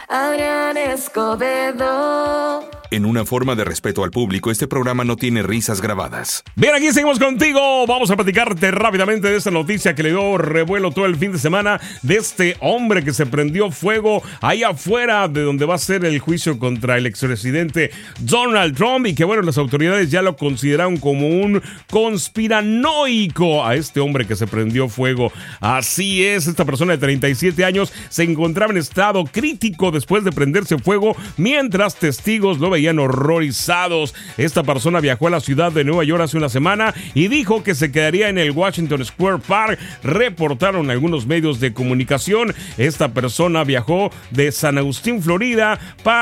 Adrián Escobedo. En una forma de respeto al público, este programa no tiene risas grabadas. Bien, aquí seguimos contigo. Vamos a platicarte rápidamente de esta noticia que le dio revuelo todo el fin de semana de este hombre que se prendió fuego ahí afuera de donde va a ser el juicio contra el expresidente Donald Trump, y que bueno, las autoridades ya lo consideraron como un conspiranoico a este hombre que se prendió fuego. Así es, esta persona de 37 años se encontraba en estado crítico después de prenderse fuego mientras testigos lo veían horrorizados. Esta persona viajó a la ciudad de Nueva York hace una semana y dijo que se quedaría en el Washington Square Park, reportaron algunos medios de comunicación. Esta persona viajó de San Agustín, Florida,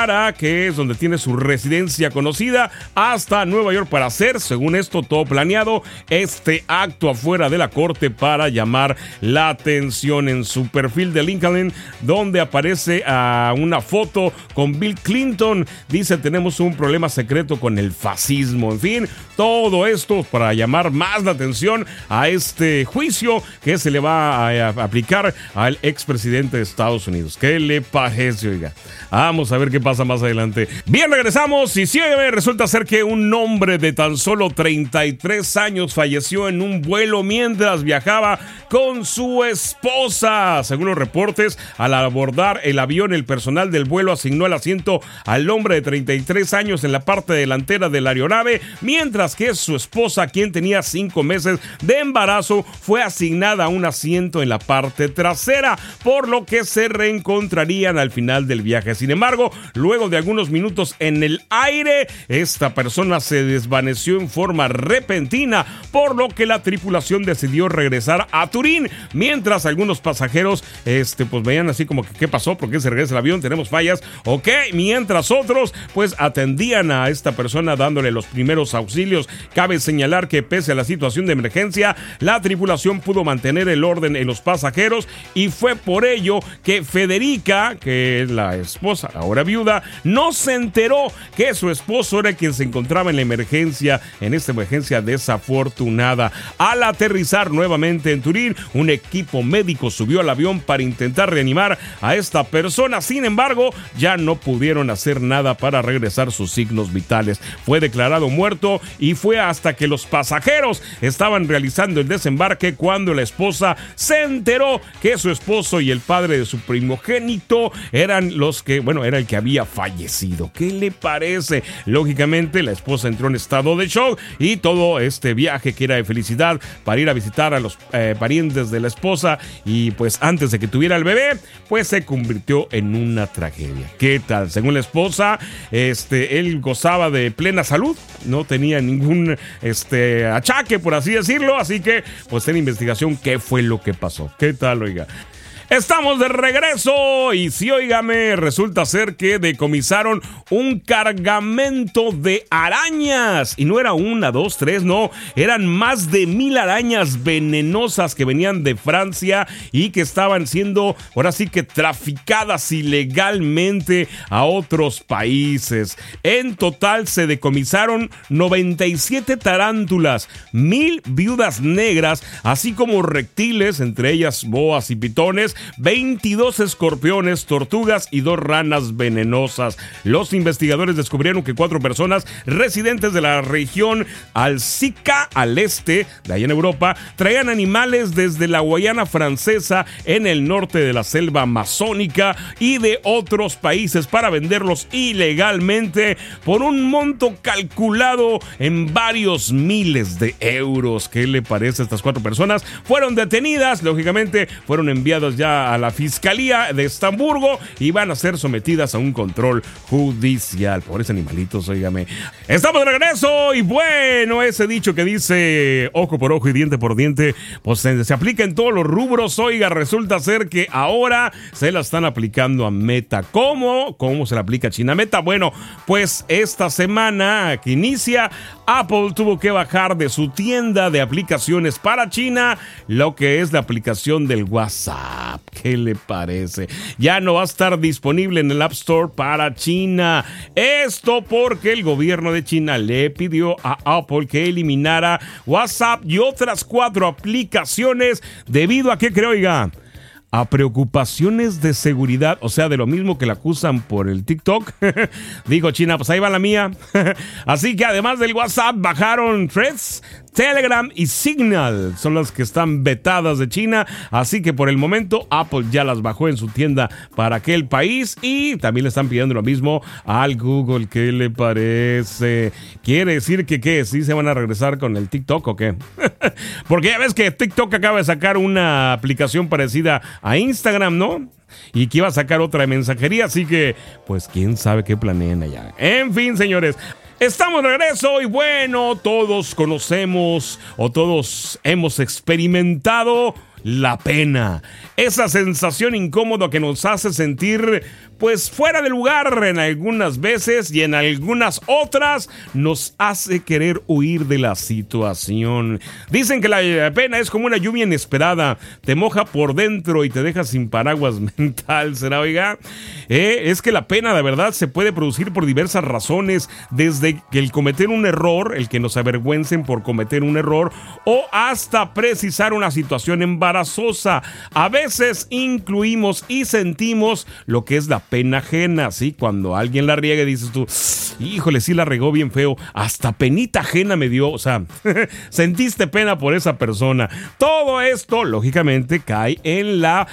que es donde tiene su residencia conocida, hasta Nueva York para hacer, según esto, todo planeado, este acto afuera de la corte para llamar la atención. En su perfil de LinkedIn, donde aparece una foto con Bill Clinton, dice: tenemos un problema secreto con el fascismo. En fin, todo esto para llamar más la atención a este juicio que se le va a aplicar al expresidente de Estados Unidos. ¿Qué le parece, oiga? Vamos a ver qué pasa más adelante. Bien, regresamos. Y sí, resulta ser que un hombre de tan solo 33 años falleció en un vuelo mientras viajaba con su esposa. Según los reportes, al abordar el avión, el personal del vuelo asignó el asiento al hombre de 33 años en la parte delantera de la aeronave, mientras que su esposa, quien tenía 5 meses de embarazo, fue asignada a un asiento en la parte trasera, por lo que se reencontrarían al final del viaje. Sin embargo, luego de algunos minutos en el aire, esta persona se desvaneció en forma repentina, por lo que la tripulación decidió regresar a Turín, mientras algunos pasajeros pues veían así como que ¿qué pasó? ¿Por qué se regresa el avión? ¿Tenemos fallas? ¿Ok? Mientras otros pues atendían a esta persona dándole los primeros auxilios. Cabe señalar que pese a la situación de emergencia, la tripulación pudo mantener el orden en los pasajeros, y fue por ello que Federica, que es la esposa, ahora viuda, no se enteró que su esposo era quien se encontraba en la emergencia, en esta emergencia desafortunada. Al aterrizar nuevamente en Turín, un equipo médico subió al avión para intentar reanimar a esta persona. Sin embargo, ya no pudieron hacer nada para regresar sus signos vitales. Fue declarado muerto, y fue hasta que los pasajeros estaban realizando el desembarque cuando la esposa se enteró que su esposo y el padre de su primogénito eran los que, era el que había fallecido. ¿Qué le parece? Lógicamente, la esposa entró en estado de shock, y todo este viaje que era de felicidad para ir a visitar a los parientes de la esposa, y pues antes de que tuviera el bebé, pues se convirtió en una tragedia. ¿Qué tal? Según la esposa, él gozaba de plena salud, no tenía ningún achaque, por así decirlo, así que pues en investigación qué fue lo que pasó. ¿Qué tal, oiga? Estamos de regreso, y sí, óigame, resulta ser que decomisaron un cargamento de arañas, y no era 1, 2, 3, no, eran más de 1,000 arañas venenosas que venían de Francia y que estaban siendo, ahora sí que traficadas ilegalmente a otros países. En total se decomisaron 97 tarántulas, 1,000 viudas negras, así como reptiles, entre ellas boas y pitones, 22 escorpiones, tortugas y 2 ranas venenosas. Los investigadores descubrieron que 4 personas residentes de la región Alsica, al este, de allá en Europa, traían animales desde la Guayana Francesa, en el norte de la selva amazónica y de otros países, para venderlos ilegalmente por un monto calculado en varios miles de euros. ¿Qué le parece? Estas 4 personas fueron detenidas, lógicamente fueron enviadas ya a la Fiscalía de Estamburgo y van a ser sometidas a un control judicial. Pobres animalitos, óigame. Estamos de regreso, y bueno, ese dicho que dice ojo por ojo y diente por diente, pues se aplica en todos los rubros. Oiga, resulta ser que ahora se la están aplicando a Meta. ¿Cómo se la aplica a China? Meta, bueno, pues esta semana que inicia, Apple tuvo que bajar de su tienda de aplicaciones para China lo que es la aplicación del WhatsApp. ¿Qué le parece? Ya no va a estar disponible en el App Store para China. Esto porque el gobierno de China le pidió a Apple que eliminara WhatsApp y otras 4 aplicaciones debido a que, creo, oiga, a preocupaciones de seguridad, o sea, de lo mismo que la acusan por el TikTok. Digo, China, pues ahí va la mía. Así que además del WhatsApp, bajaron Threads, Telegram y Signal. Son las que están vetadas de China. Así que por el momento Apple ya las bajó en su tienda para aquel país. Y también le están pidiendo lo mismo al Google. ¿Qué le parece? ¿Quiere decir que qué? ¿Sí se van a regresar con el TikTok o qué? Porque ya ves que TikTok acaba de sacar una aplicación parecida a Instagram, ¿no? Y que iba a sacar otra de mensajería. Así que, pues quién sabe qué planean allá. En fin, señores, estamos de regreso y bueno, todos conocemos o todos hemos experimentado la pena. Esa sensación incómoda que nos hace sentir pues fuera de lugar en algunas veces y en algunas otras nos hace querer huir de la situación. Dicen que la pena es como una lluvia inesperada, te moja por dentro y te deja sin paraguas mental, ¿será, oiga? Es que la pena de verdad se puede producir por diversas razones, desde que el cometer un error, el que nos avergüencen por cometer un error, o hasta precisar una situación embarazosa. A veces incluimos y sentimos lo que es la pena ajena, ¿sí? Cuando alguien la riega y dices tú, híjole, sí la regó bien feo, hasta penita ajena me dio, o sea, sentiste pena por esa persona. Todo esto, lógicamente, cae en la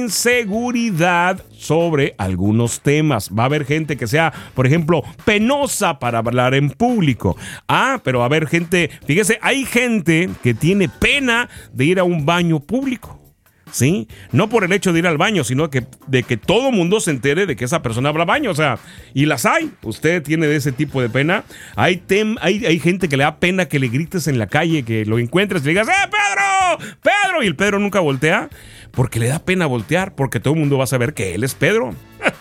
inseguridad sobre algunos temas. Va a haber gente que sea, por ejemplo, penosa para hablar en público. Pero va a haber gente, fíjese, hay gente que tiene pena de ir a un baño público. ¿Sí? No por el hecho de ir al baño, sino de que todo mundo se entere de que esa persona habla baño, o sea, y las hay. Usted tiene de ese tipo de pena. Hay gente que le da pena que le grites en la calle, que lo encuentres y le digas, Pedro! ¡Pedro! Y el Pedro nunca voltea, porque le da pena voltear, porque todo el mundo va a saber que él es Pedro.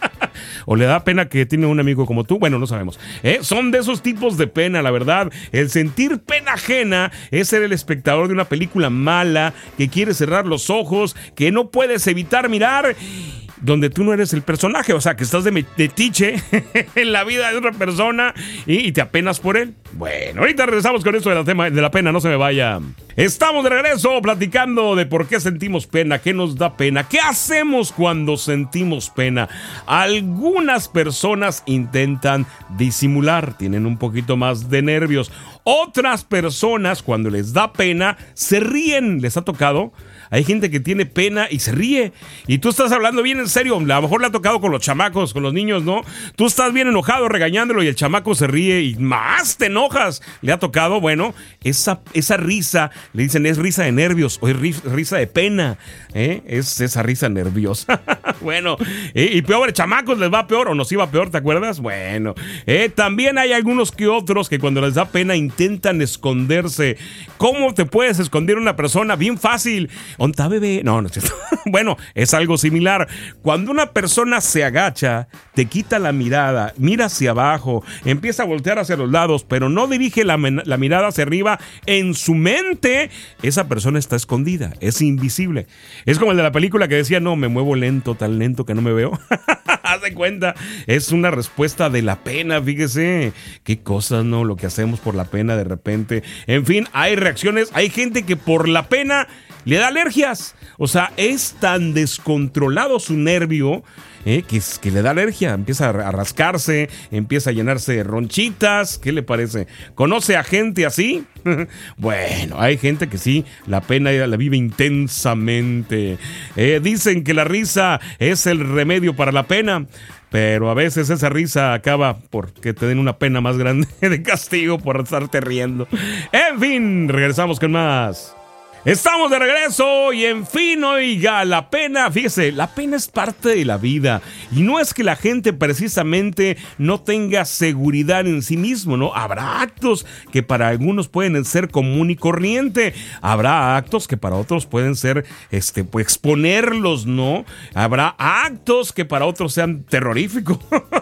O le da pena que tiene un amigo como tú. Bueno, no sabemos. Son de esos tipos de pena, la verdad. El sentir pena ajena es ser el espectador de una película mala, que quiere cerrar los ojos, que no puedes evitar mirar, donde tú no eres el personaje, o sea, que estás de metiche en la vida de otra persona y te apenas por él. Bueno, ahorita regresamos con esto de la pena, no se me vaya. Estamos de regreso platicando de por qué sentimos pena, qué nos da pena, qué hacemos cuando sentimos pena. Algunas personas intentan disimular, tienen un poquito más de nervios. Otras personas, cuando les da pena, se ríen. ¿Les ha tocado? Hay gente que tiene pena y se ríe. Y tú estás hablando bien en serio. A lo mejor le ha tocado con los chamacos, con los niños, ¿no? Tú estás bien enojado regañándolo y el chamaco se ríe y más te enojas. ¿Le ha tocado? Bueno, esa risa, le dicen, es risa de nervios o es risa de pena. Es esa risa nerviosa. Bueno, y peor, chamacos les va peor o nos iba peor, ¿te acuerdas? Bueno, también hay algunos que otros que cuando les da pena intentan esconderse. ¿Cómo te puedes esconder una persona? Bien fácil. ¿Onta, bebé? No, no es cierto. Bueno, es algo similar. Cuando una persona se agacha, te quita la mirada, mira hacia abajo, empieza a voltear hacia los lados, pero no dirige la mirada hacia arriba, en su mente, esa persona está escondida, es invisible. Es como el de la película que decía, no, me muevo lento, tan lento que no me veo. Haz de cuenta, es una respuesta de la pena, fíjese. Qué cosas, ¿no? Lo que hacemos por la pena de repente. En fin, hay reacciones, hay gente que por la pena le da alergias. O sea, es tan descontrolado su nervio que le da alergia. Empieza a rascarse, empieza a llenarse de ronchitas. ¿Qué le parece? ¿Conoce a gente así? Bueno, hay gente que sí, la pena la vive intensamente. Dicen que la risa es el remedio para la pena, pero a veces esa risa acaba porque te den una pena más grande de castigo por estarte riendo. En fin, regresamos con más. Estamos de regreso y en fin, oiga, la pena, fíjese, la pena es parte de la vida y no es que la gente precisamente no tenga seguridad en sí mismo, ¿no? Habrá actos que para algunos pueden ser común y corriente, habrá actos que para otros pueden ser, pues exponerlos, ¿no? Habrá actos que para otros sean terroríficos.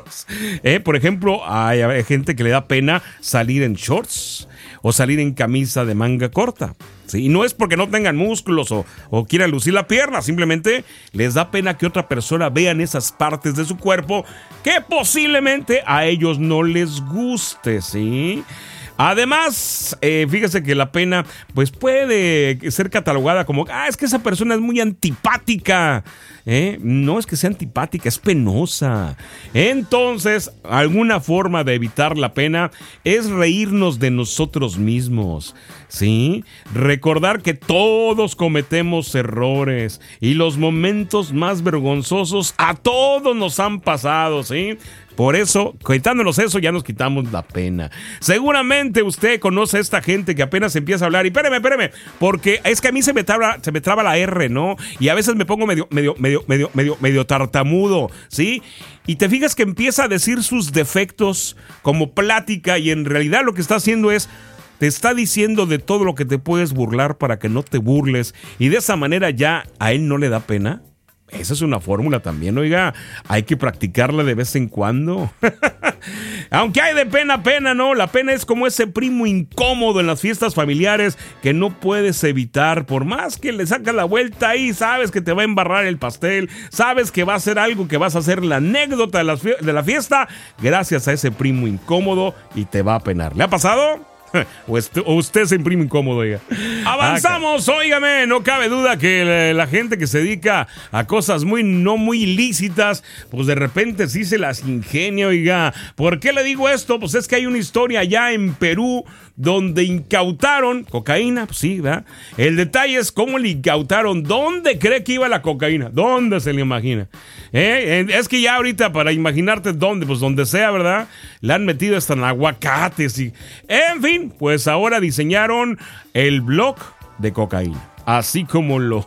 Por ejemplo, hay gente que le da pena salir en shorts o salir en camisa de manga corta. Sí, y no es porque no tengan músculos o quieran lucir la pierna, simplemente les da pena que otra persona vean esas partes de su cuerpo que posiblemente a ellos no les guste, ¿sí? Además, fíjese que la pena pues puede ser catalogada como, es que esa persona es muy antipática. No es que sea antipática, es penosa. Entonces, alguna forma de evitar la pena es reírnos de nosotros mismos, ¿sí? Recordar que todos cometemos errores y los momentos más vergonzosos a todos nos han pasado, ¿sí? Por eso, quitándonos eso, ya nos quitamos la pena. Seguramente usted conoce a esta gente que apenas empieza a hablar. Y espéreme, porque es que a mí se me traba la R, ¿no? Y a veces me pongo medio tartamudo, ¿sí? Y te fijas que empieza a decir sus defectos como plática y en realidad lo que está haciendo es... te está diciendo de todo lo que te puedes burlar para que no te burles. Y de esa manera ya a él no le da pena. Esa es una fórmula también, oiga, hay que practicarla de vez en cuando. Aunque hay de pena, ¿no? La pena es como ese primo incómodo en las fiestas familiares que no puedes evitar. Por más que le sacas la vuelta ahí, sabes que te va a embarrar el pastel, sabes que va a ser algo que vas a hacer la anécdota de la fiesta gracias a ese primo incómodo y te va a penar. ¿Le ha pasado? O usted se imprime incómodo, oiga. Avanzamos, óigame, no cabe duda que la gente que se dedica a cosas no muy ilícitas, pues de repente sí se las ingenia, oiga. ¿Por qué le digo esto? Pues es que hay una historia allá en Perú donde incautaron cocaína, pues sí, ¿verdad? El detalle es cómo le incautaron. ¿Dónde cree que iba la cocaína? ¿Dónde se le imagina? Es que ya ahorita para imaginarte dónde, pues donde sea, ¿verdad? Le han metido hasta en aguacates y... En fin, pues ahora diseñaron el blog de cocaína. Así como lo...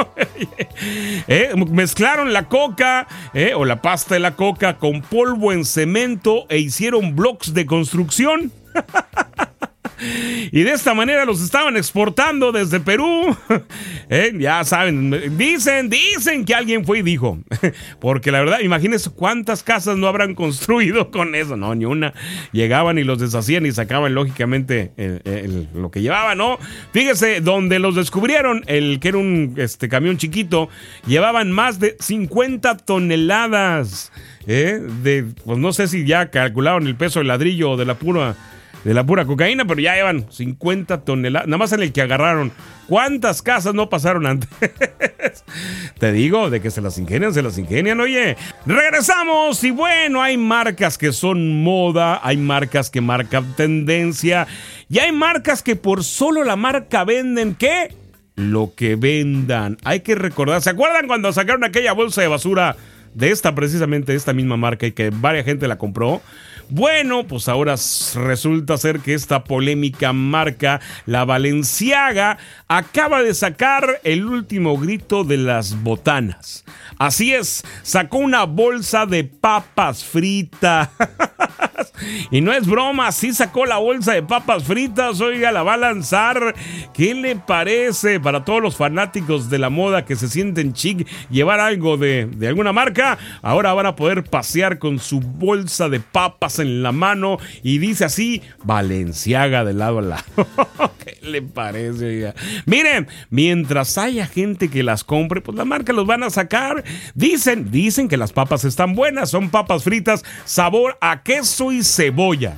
mezclaron la coca o la pasta de la coca con polvo en cemento e hicieron bloques de construcción. Y de esta manera los estaban exportando desde Perú. Ya saben, dicen que alguien fue y dijo. Porque la verdad, imagínense cuántas casas no habrán construido con eso. No, ni una. Llegaban y los deshacían y sacaban lógicamente lo que llevaban, ¿no? Fíjese, donde los descubrieron, que era un camión chiquito, llevaban más de 50 toneladas. Pues no sé si ya calcularon el peso del ladrillo o de la pura cocaína, pero ya llevan 50 toneladas, nada más en el que agarraron. ¿Cuántas casas no pasaron antes? Te digo, de que se las ingenian, oye. Regresamos y bueno, hay marcas que son moda, hay marcas que marcan tendencia y hay marcas que por solo la marca venden, ¿qué? Lo que vendan. Hay que recordar, ¿se acuerdan cuando sacaron aquella bolsa de basura de precisamente esta misma marca y que varias gente la compró? Bueno, pues ahora resulta ser que esta polémica marca, la Balenciaga, acaba de sacar el último grito de las botanas. Así es, sacó una bolsa de papas fritas. Y no es broma, sí sacó la bolsa de papas fritas, oiga, la va a lanzar. ¿Qué le parece para todos los fanáticos de la moda que se sienten chic llevar algo de alguna marca? Ahora van a poder pasear con su bolsa de papas en la mano y dice así, Balenciaga de lado a lado. ¿Qué le parece, oiga? Miren, mientras haya gente que las compre, pues la marca los van a sacar. Dicen que las papas están buenas, son papas fritas, sabor a queso y cebolla.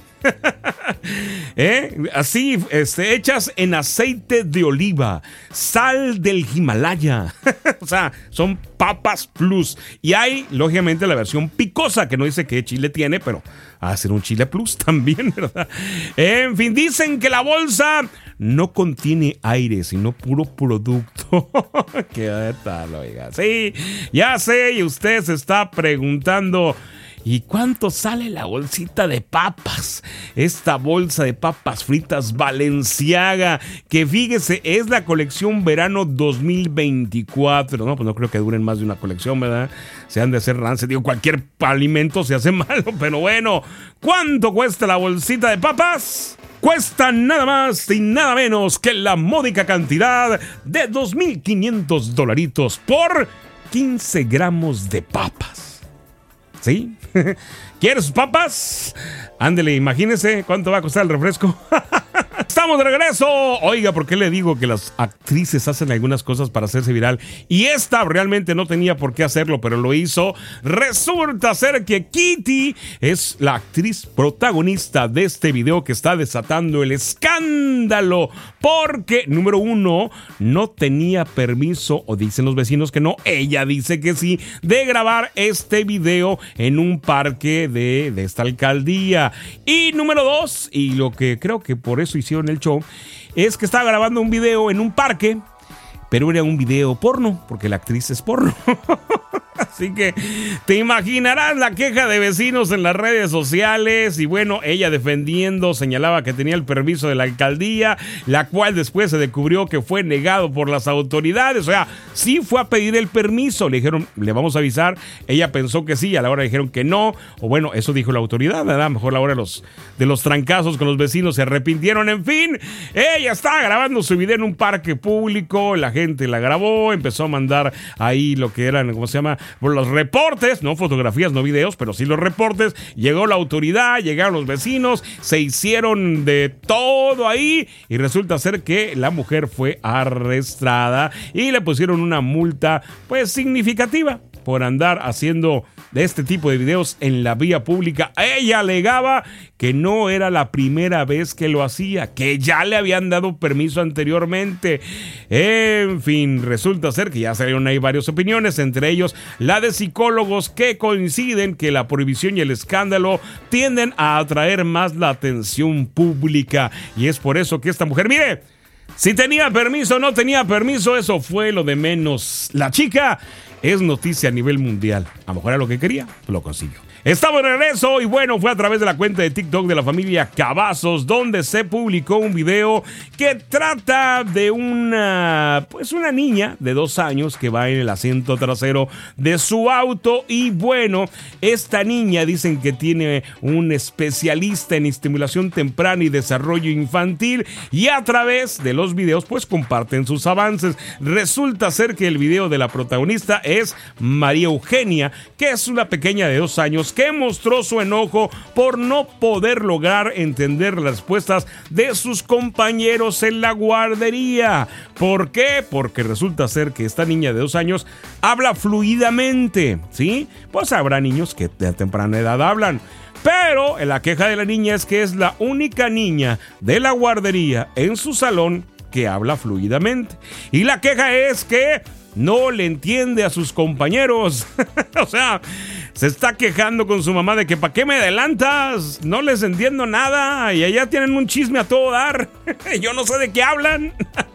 Así, hechas en aceite de oliva, sal del Himalaya. O sea, son papas plus. Y hay, lógicamente, la versión picosa, que no dice qué chile tiene, pero va a ser un chile plus también, ¿verdad? En fin, dicen que la bolsa no contiene aire, sino puro producto. ¿Qué tal, oiga? Sí, ya sé, y usted se está preguntando... ¿Y cuánto sale la bolsita de papas? Esta bolsa de papas fritas Balenciaga, que fíjese, es la colección verano 2024. No, pues no creo que duren más de una colección, ¿verdad? Se han de hacer rancias. Digo, cualquier alimento se hace malo, pero bueno. ¿Cuánto cuesta la bolsita de papas? Cuesta nada más y nada menos que la módica cantidad de $2,500 por 15 gramos de papas. ¿Sí? ¿Quiere sus papas? Ándele, imagínese cuánto va a costar el refresco. Estamos de regreso. Oiga, ¿por qué le digo que las actrices hacen algunas cosas para hacerse viral? Y esta realmente no tenía por qué hacerlo, pero lo hizo. Resulta ser que Kitty es la actriz protagonista de este video que está desatando el escándalo. Porque, número uno, no tenía permiso, o dicen los vecinos que no, ella dice que sí, de grabar este video en un parque de esta alcaldía. Y número dos, y lo que creo que por eso hicieron el show, es que estaba grabando un video en un parque, pero era un video porno, porque la actriz es porno. Así que te imaginarás la queja de vecinos en las redes sociales. Y bueno, ella defendiendo señalaba que tenía el permiso de la alcaldía, la cual después se descubrió que fue negado por las autoridades. O sea, sí fue a pedir el permiso. Le dijeron, le vamos a avisar. Ella pensó que sí, a la hora dijeron que no. O bueno, eso dijo la autoridad, ¿verdad? Mejor a la hora de los trancazos con los vecinos se arrepintieron. En fin, ella estaba grabando su video en un parque público. La gente la grabó, empezó a mandar ahí lo que eran, ¿cómo se llama? Por los reportes, no fotografías, no videos, pero sí los reportes. Llegó la autoridad, llegaron los vecinos, se hicieron de todo ahí y resulta ser que la mujer fue arrestada y le pusieron una multa pues significativa por andar haciendo de este tipo de videos en la vía pública. Ella alegaba que no era la primera vez que lo hacía, que ya le habían dado permiso anteriormente. En fin, resulta ser que ya salieron ahí varias opiniones, entre ellos la de psicólogos que coinciden que la prohibición y el escándalo tienden a atraer más la atención pública. Y es por eso que esta mujer, mire, si tenía permiso o no tenía permiso, eso fue lo de menos. La chica es noticia a nivel mundial. A lo mejor era lo que quería, lo consiguió. Estamos de regreso y bueno, fue a través de la cuenta de TikTok de la familia Cavazos donde se publicó un video que trata de una niña de 2 años que va en el asiento trasero de su auto. Y bueno, esta niña dicen que tiene un especialista en estimulación temprana y desarrollo infantil y a través de los videos pues comparten sus avances. Resulta ser que el video de la protagonista es María Eugenia, que es una pequeña de 2 años que mostró su enojo por no poder lograr entender las respuestas de sus compañeros en la guardería. ¿Por qué? Porque resulta ser que esta niña de 2 años habla fluidamente, ¿sí? Pues habrá niños que de temprana edad hablan. Pero la queja de la niña es que es la única niña de la guardería en su salón que habla fluidamente. Y la queja es que no le entiende a sus compañeros. O sea, se está quejando con su mamá de que ¿para qué me adelantas? No les entiendo nada y allá tienen un chisme a todo dar. Yo no sé de qué hablan.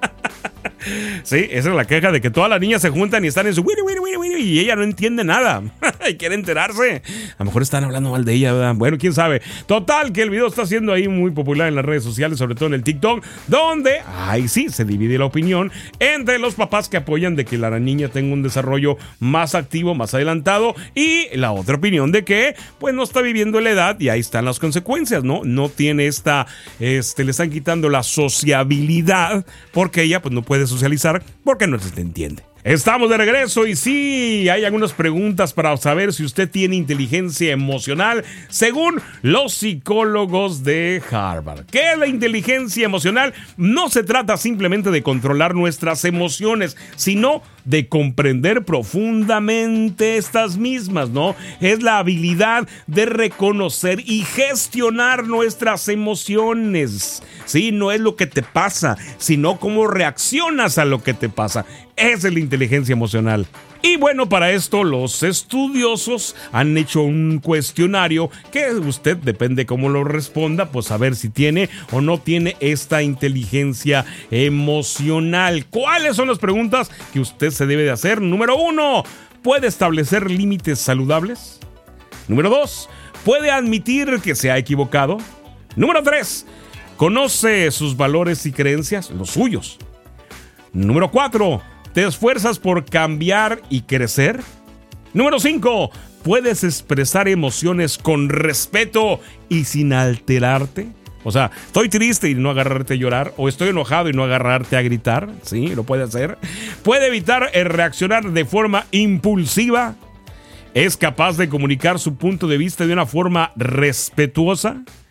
Sí, esa es la queja de que todas las niñas se juntan y están en su y ella no entiende nada y quiere enterarse. A lo mejor están hablando mal de ella, ¿verdad? Bueno, quién sabe. Total, que el video está siendo ahí muy popular en las redes sociales, sobre todo en el TikTok, donde, ahí sí, se divide la opinión entre los papás que apoyan de que la niña tenga un desarrollo más activo, más adelantado, y la otra opinión de que, pues, no está viviendo la edad y ahí están las consecuencias, ¿no? No tiene le están quitando la sociabilidad porque ella, pues, no puede socializar porque no se entiende. Estamos de regreso y sí, hay algunas preguntas para saber si usted tiene inteligencia emocional según los psicólogos de Harvard. ¿Qué es la inteligencia emocional? No se trata simplemente de controlar nuestras emociones, sino de comprender profundamente estas mismas, ¿no? Es la habilidad de reconocer y gestionar nuestras emociones. Sí, no es lo que te pasa, sino cómo reaccionas a lo que te pasa. Esa es la inteligencia emocional. Y bueno, para esto los estudiosos han hecho un cuestionario que usted, depende cómo lo responda, pues a ver si tiene o no tiene esta inteligencia emocional. ¿Cuáles son las preguntas que usted se debe de hacer? Número 1, ¿puede establecer límites saludables? Número 2, ¿puede admitir que se ha equivocado? Número 3, ¿conoce sus valores y creencias, los suyos? Número 4, ¿te esfuerzas por cambiar y crecer? Número 5, ¿puedes expresar emociones con respeto y sin alterarte? O sea, estoy triste y no agarrarte a llorar, o estoy enojado y no agarrarte a gritar. Sí, lo puede hacer. ¿Puede evitar reaccionar de forma impulsiva? ¿Es capaz de comunicar su punto de vista de una forma respetuosa?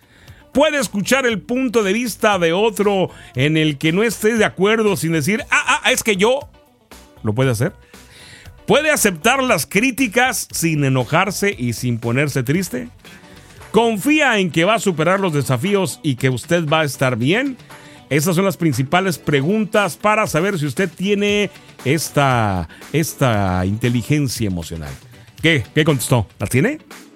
Puede escuchar el punto de vista de otro en el que no esté de acuerdo sin decir, es que yo. ¿Lo puede hacer? ¿Puede aceptar las críticas sin enojarse y sin ponerse triste? ¿Confía en que va a superar los desafíos y que usted va a estar bien? Esas son las principales preguntas para saber si usted tiene esta inteligencia emocional. ¿Qué contestó? ¿La tiene?